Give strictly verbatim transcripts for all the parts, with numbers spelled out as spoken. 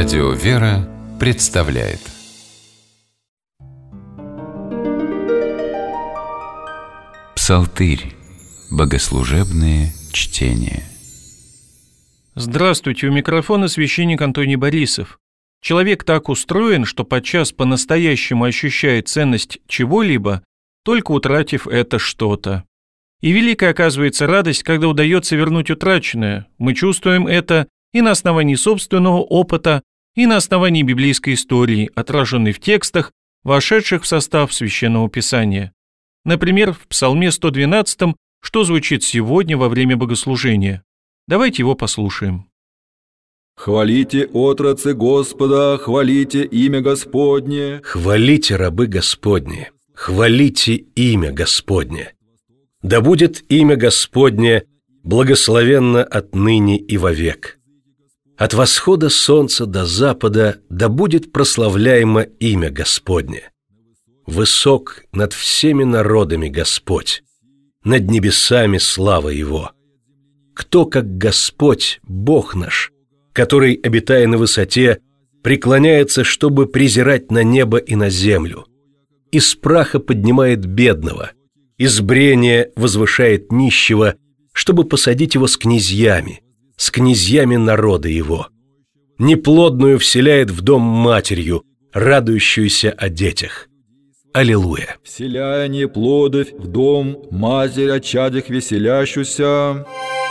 Радио «Вера» представляет Псалтырь. Богослужебные чтения. Здравствуйте, у микрофона священник Антоний Борисов. Человек так устроен, что подчас по-настоящему ощущает ценность чего-либо, только утратив это что-то. И великая оказывается радость, когда удается вернуть утраченное. Мы чувствуем это и на основании собственного опыта, и на основании библейской истории, отраженной в текстах, вошедших в состав Священного Писания. Например, в Псалме сто двенадцатом, что звучит сегодня во время богослужения. Давайте его послушаем. «Хвалите, отрацы Господа, хвалите имя Господне». «Хвалите, рабы Господни, хвалите имя Господне. Да будет имя Господне благословенно отныне и вовек. От восхода солнца до запада да будет прославляемо имя Господне. Высок над всеми народами Господь, над небесами слава Его. Кто, как Господь, Бог наш, который, обитая на высоте, преклоняется, чтобы презирать на небо и на землю, из праха поднимает бедного, из брения возвышает нищего, чтобы посадить его с князьями, с князьями народа его. Неплодную вселяет в дом матерью, радующуюся о детях. Аллилуйя! «Вселяя неплодовь в дом, матерь о чадях веселящуюся».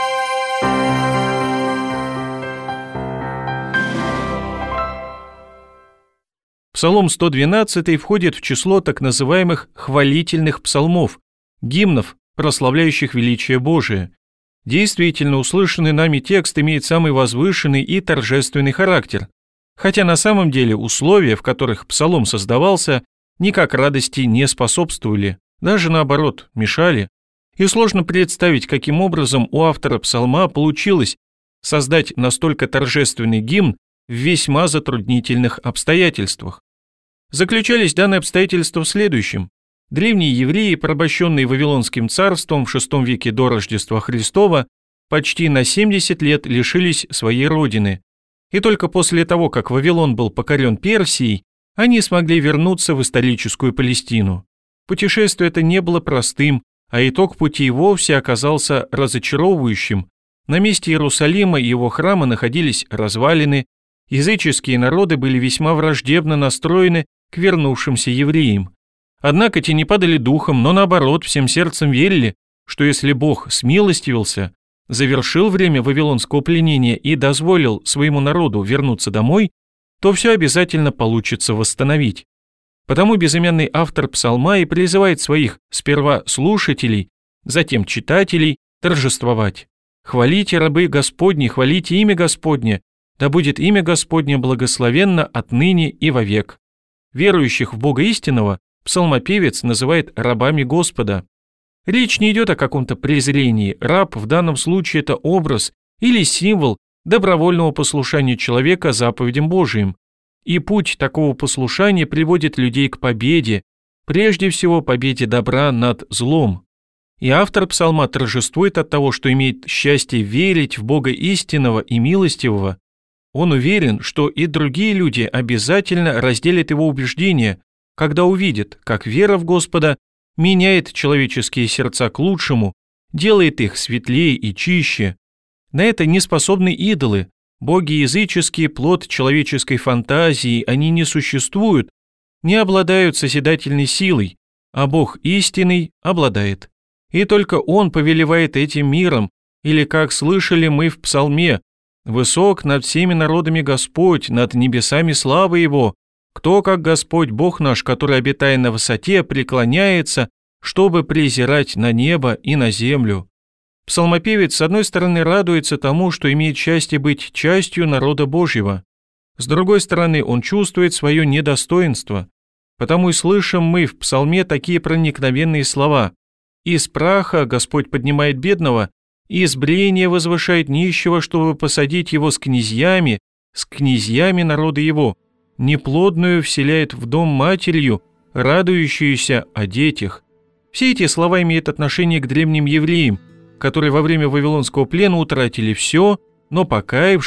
Псалом сто двенадцатый входит в число так называемых хвалительных псалмов, гимнов, прославляющих величие Божие. Действительно, услышанный нами текст имеет самый возвышенный и торжественный характер, хотя на самом деле условия, в которых псалом создавался, никак радости не способствовали, даже наоборот, мешали. И сложно представить, каким образом у автора псалма получилось создать настолько торжественный гимн в весьма затруднительных обстоятельствах. Заключались данные обстоятельства в следующем. Древние евреи, порабощенные Вавилонским царством в шестом веке до Рождества Христова, почти на семьдесят лет лишились своей родины. И только после того, как Вавилон был покорен Персией, они смогли вернуться в историческую Палестину. Путешествие это не было простым, а итог пути и вовсе оказался разочаровывающим. На месте Иерусалима и его храма находились развалины, языческие народы были весьма враждебно настроены к вернувшимся евреям. Однако те не падали духом, но наоборот всем сердцем верили, что если Бог смилостивился, завершил время вавилонского пленения и дозволил своему народу вернуться домой, то все обязательно получится восстановить. Потому безымянный автор псалма и призывает своих сперва слушателей, затем читателей торжествовать. «Хвалите, рабы Господни, хвалите имя Господне, да будет имя Господне благословенно отныне и вовек». Верующих в Бога истинного псалмопевец называет рабами Господа. Речь не идет о каком-то презрении, раб в данном случае это образ или символ добровольного послушания человека заповедям Божиим. И путь такого послушания приводит людей к победе, прежде всего победе добра над злом. И автор псалма торжествует от того, что имеет счастье верить в Бога истинного и милостивого. Он уверен, что и другие люди обязательно разделят его убеждения, когда увидят, как вера в Господа меняет человеческие сердца к лучшему, делает их светлее и чище. На это не способны идолы. Боги языческие, плод человеческой фантазии, они не существуют, не обладают созидательной силой, а Бог истинный обладает. И только Он повелевает этим миром, или, как слышали мы в псалме, «Высок над всеми народами Господь, над небесами слава Его, кто, как Господь Бог наш, который, обитая на высоте, преклоняется, чтобы презирать на небо и на землю». Псалмопевец, с одной стороны, радуется тому, что имеет счастье быть частью народа Божьего. С другой стороны, он чувствует свое недостоинство. Потому и слышим мы в псалме такие проникновенные слова. «Из праха Господь поднимает бедного, из брения возвышает нищего, чтобы посадить его с князьями, с князьями народа его. Неплодную вселяет в дом матерью, радующуюся о детях». Все эти слова имеют отношение к древним евреям, которые во время Вавилонского плена утратили все, но, покаявшись,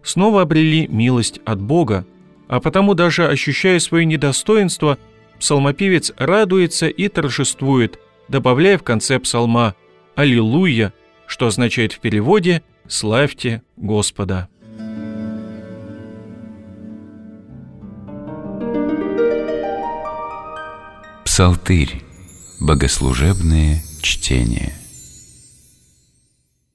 снова обрели милость от Бога, а потому даже ощущая свое недостоинство, псалмопевец радуется и торжествует, добавляя в конце псалма «Аллилуйя», что означает в переводе «Славьте Господа». Псалтырь. Богослужебные чтения.